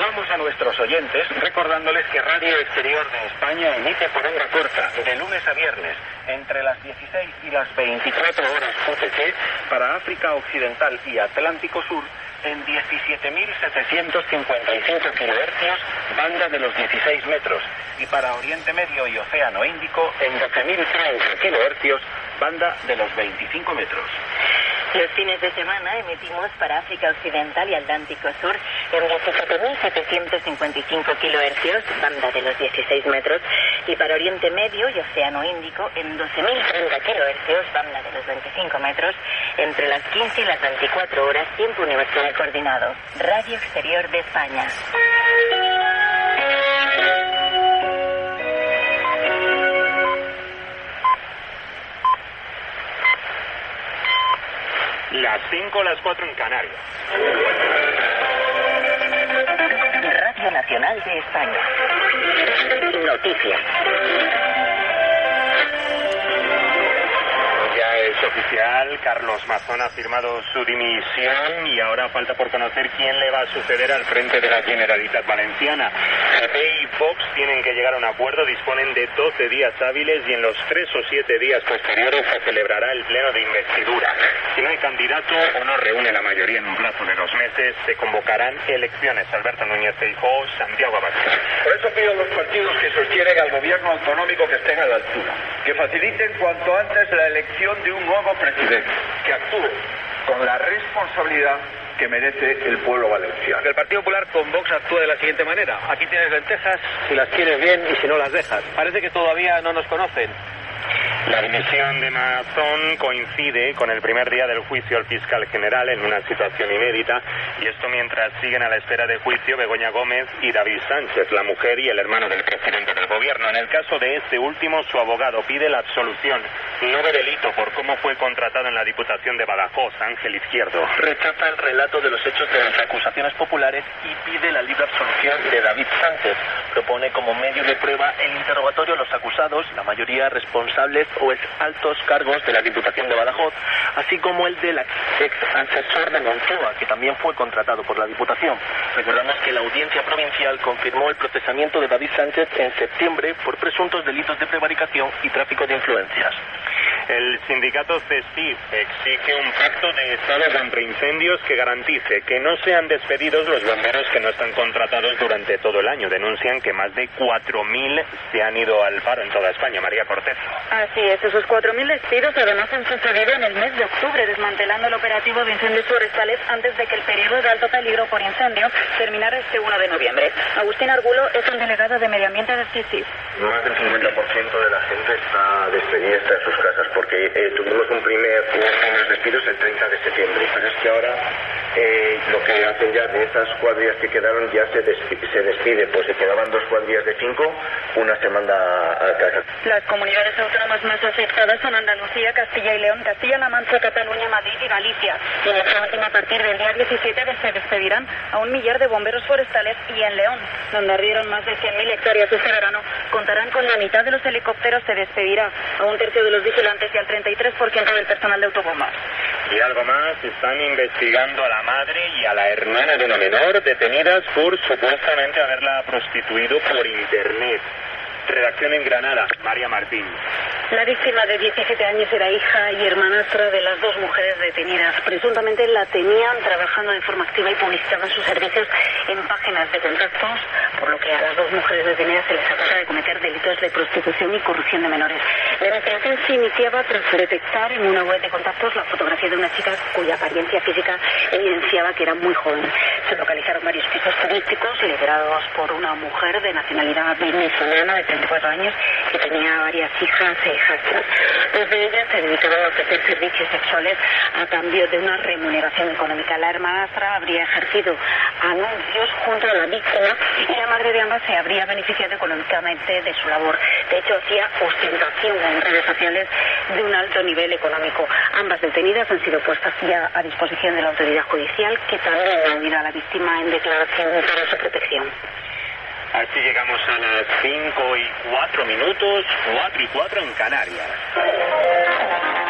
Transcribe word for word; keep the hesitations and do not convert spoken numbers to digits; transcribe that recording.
Informamos a nuestros oyentes recordándoles que Radio Exterior de España emite por onda corta de lunes a viernes entre las dieciséis y las veinticuatro horas U T C para África Occidental y Atlántico Sur en diecisiete mil setecientos cincuenta y cinco kilohercios, banda de los dieciséis metros, y para Oriente Medio y Océano Índico en doce mil treinta kilohercios, banda de los veinticinco metros. Los fines de semana emitimos para África Occidental y Atlántico Sur en diecisiete mil setecientos cincuenta y cinco kilohercios, banda de los dieciséis metros, y para Oriente Medio y Océano Índico en doce mil treinta kilohercios, banda de los veinticinco metros, entre las quince y las veinticuatro horas, tiempo universal coordinado. Radio Exterior de España. Las cinco, las cuatro en Canarias. Radio Nacional de España. Noticias. Ya es oficial, Carlos Mazón ha firmado su dimisión y ahora falta por conocer quién le va a suceder al frente de la Generalitat Valenciana. P P y Vox tienen que llegar a un acuerdo, disponen de doce días hábiles y en los tres o siete días posteriores se celebrará el pleno de investidura. Si no hay candidato o no reúne la mayoría en un plazo de dos meses, se convocarán elecciones. Alberto Núñez Feijóo, Santiago Abascal. Por eso pido a los partidos que sostienen al gobierno autonómico que estén a la altura, que faciliten cuanto antes la elección de un nuevo presidente, que actúe con la responsabilidad que merece el pueblo valenciano. Que el Partido Popular con Vox actúe de la siguiente manera. Aquí tienes lentejas, si las quieres bien y si no las dejas. Parece que todavía no nos conocen. La dimisión de Mazón coincide con el primer día del juicio al fiscal general en una situación inédita, y esto mientras siguen a la espera de juicio Begoña Gómez y David Sánchez, la mujer y el hermano del presidente del gobierno. En el caso de este último, su abogado pide la absolución, no de delito, por cómo fue contratado en la Diputación de Badajoz, Ángel Izquierdo. Rechaza el relato de los hechos de las acusaciones populares y pide la libre absolución de David Sánchez. Propone como medio de prueba el interrogatorio a los acusados, la mayoría responsables o ex altos cargos de la Diputación de Badajoz, así como el del ex asesor de Moncloa, que también fue contratado por la Diputación. Recordamos que la Audiencia Provincial confirmó el procesamiento de David Sánchez en septiembre por presuntos delitos de prevaricación y tráfico de influencias. El sindicato CESIF exige un pacto de Estado contra incendios que garantice que no sean despedidos los bomberos que no están contratados durante todo el año. Denuncian que más de cuatro mil se han ido al paro en toda España. María Cortés. Así es, esos cuatro mil despidos además han sucedido en el mes de octubre, desmantelando el operativo de incendios forestales antes de que el periodo de alto peligro por incendio terminara este uno de noviembre. Agustín Argulo es el delegado de Medio Ambiente del CESIF. Más del cincuenta por ciento de la gente está despedida, está en sus casas, porque eh, tuvimos un primer unos despidos el treinta de septiembre, pero es que ahora eh, lo que hacen ya de esas cuadrillas que quedaron ya se, despi se despide, pues se quedaban dos cuadrillas de cinco, una se manda a casa. Las comunidades autónomas más afectadas son Andalucía, Castilla y León, Castilla-La Mancha, Cataluña, Madrid y Galicia. Y en esta última, a partir del día diecisiete se despedirán a un millar de bomberos forestales, y en León, donde ardieron más de cien mil hectáreas este verano, contarán con la mitad de los helicópteros, se despedirá a un tercio de los vigilantes y al treinta y tres por ciento del personal de autobombas. Y algo más, están investigando a la madre y a la hermana de una menor detenidas por supuestamente haberla prostituido por internet. Redacción en Granada, María Martín. La víctima de diecisiete años era hija y hermanastra de las dos mujeres detenidas. Presuntamente la tenían trabajando de forma activa y publicitaban sus servicios en páginas de contactos, por lo que a las dos mujeres detenidas se les acusa de cometer delitos de prostitución y corrupción de menores. La investigación se iniciaba tras detectar en una web de contactos la fotografía de una chica cuya apariencia física evidenciaba que era muy joven. Se localizaron varios pisos turísticos liderados por una mujer de nacionalidad venezolana de treinta y cuatro años que tenía varias hijas e hijastras. Dos de ellas se dedicaban a ofrecer servicios sexuales a cambio de una remuneración económica. La hermanastra habría ejercido anuncios junto a la víctima y la madre de ambas se habría beneficiado económicamente de su labor. De hecho, hacía ostentación en redes sociales de un alto nivel económico. Ambas detenidas han sido puestas ya a disposición de la autoridad judicial, que también ha unido a la víctima en declaración para su protección. Así llegamos a las cinco y cuatro minutos, cuatro y cuatro en Canarias.